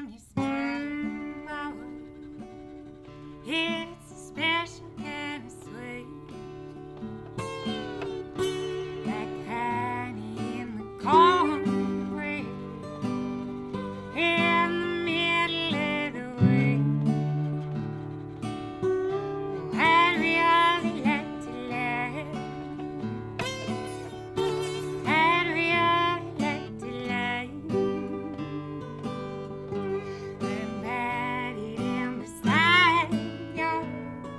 time you smile, it's a special kind of sweet, like honey in the cornbread in the middle of the week. Oh, I'd really like to laugh. I'd really like to laugh. When buried in beside yours,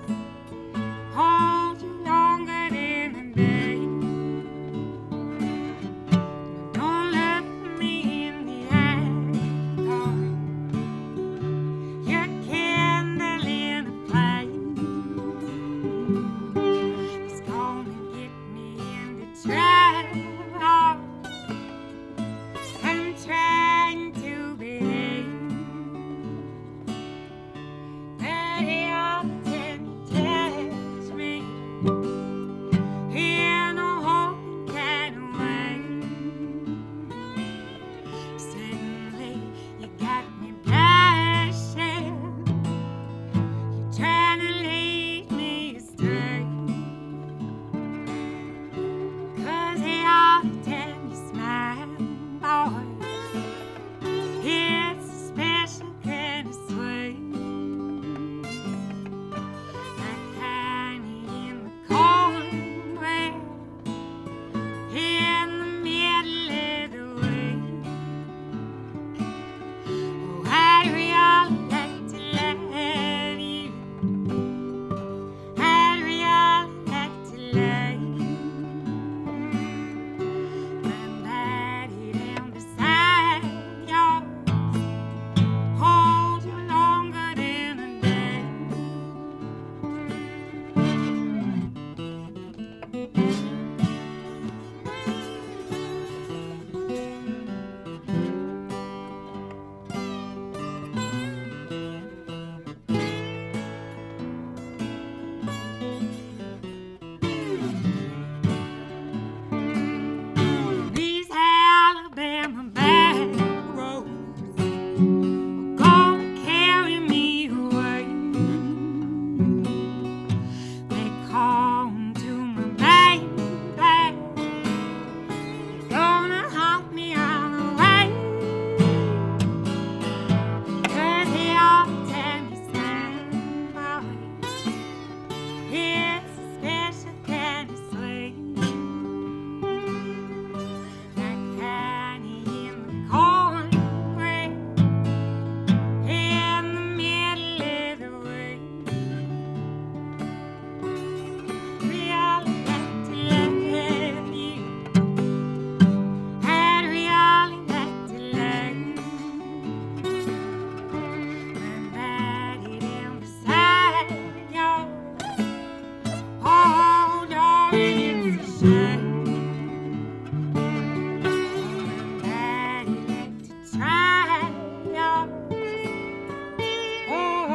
hold you longer than a day. Don't look me in the eye, your candle in a flame. It's gonna get me into trouble. I'm trying to behave, but every time you touch me in a whole kind of way, suddenly you got me blushing. You're trying to lead me astray, 'cause every time you smile, boy, it's a special kind of sweet, like honey in the cornbread in the middle of the week. Oh, I'd really like to love you. I'd really like to love you. I'm buried in beside yours, hold you longer than a day. These Alabama back roads are gonna carry me away. They come to my baby, gonna haunt me all the way. 'Cause every time you smile, it's a special kind of sweet, like honey in the cornbread in the middle of the week. Really like to love you. I'd really like to love you. When buried in beside yours, oh, darling, it's a shame. I'd like to try yours.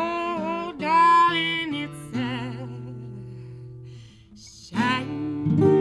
Oh, darling, it's a shame.